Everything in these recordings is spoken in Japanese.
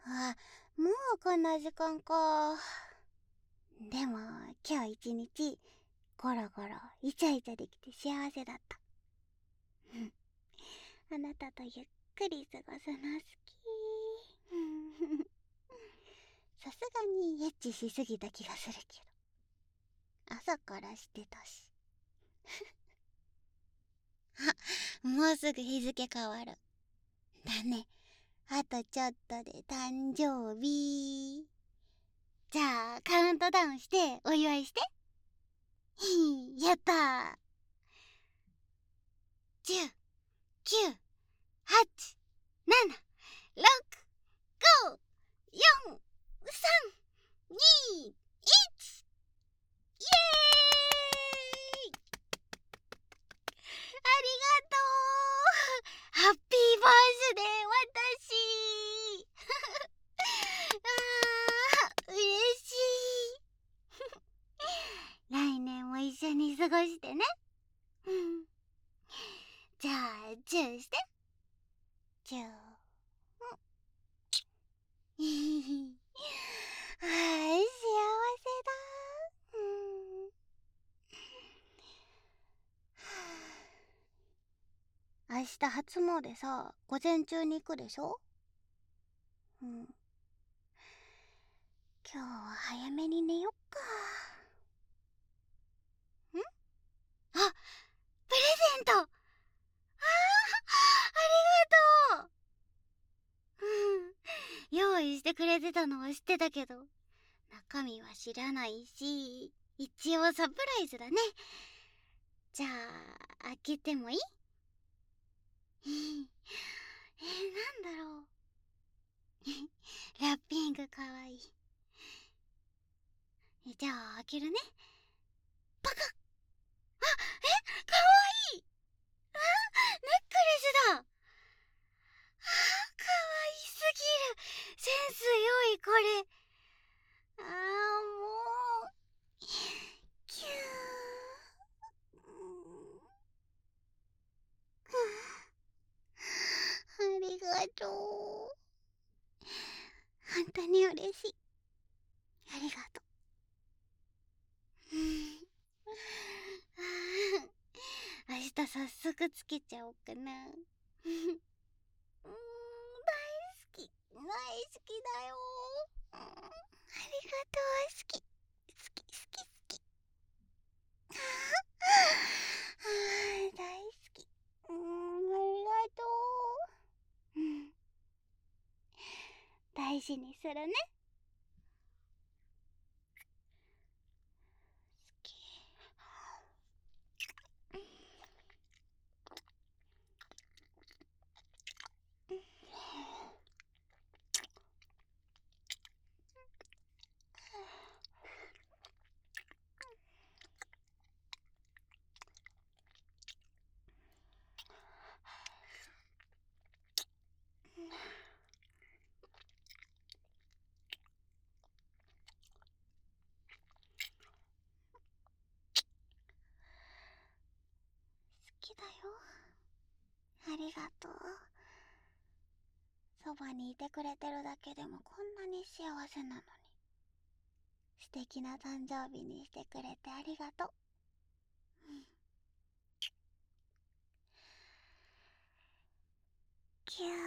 あ、もうこんな時間か。でも今日一日ゴロゴロイチャイチャできて幸せだった。あなたとゆっくり過ごすの好き。さすがにエッチしすぎた気がするけど、朝からしてたし。あ、もうすぐ日付変わる。だね。あとちょっとで誕生日。じゃあカウントダウンしてお祝いして。やったー。10、9、8、7、6、5、4、3、2、1。イエーイ。ありがとう。ハッピーバースデー私。嬉しい。来年も一緒に過ごしてね。じゃあチューして。チュー。はい、幸せだ。明日初詣さ、午前中に行くでしょ。今日は早めに寝よっか。あ、プレゼント。ありがとう。用意してくれてたのは知ってたけど、中身は知らないし、一応サプライズだね。じゃあ開けてもいい？なんだろう。ラッピングかわいい。じゃあ開けるね。パカッ。あ、かわいい。ネックレスだ。かわいすぎる。センス良いこれ。もうキュー。ありがとう。本当に嬉しい。ありがとう。明日早速つけちゃおうかな。大好き。大好きだよ。ありがとう。好き。好き好き好き。大好き。ありがとう。大事にするね。好き。好きだよ。ありがとう。そばにいてくれてるだけでもこんなに幸せなのに。素敵な誕生日にしてくれてありがとう。キュー。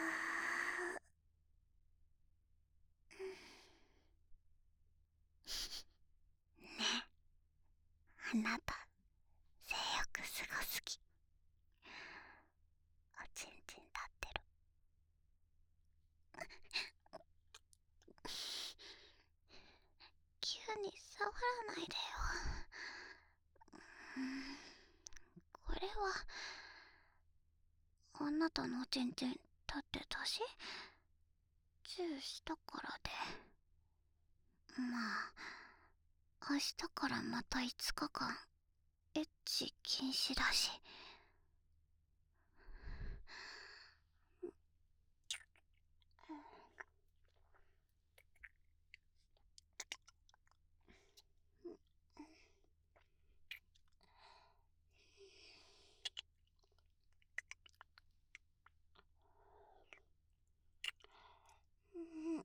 ね、あなた性欲すごすぎ。おちんちん立ってる。急に触らないでよ。これはあなたのおちんちん立ってたし、チューしたからで。まあ明日からまた5日間エッチ禁止だし。うん。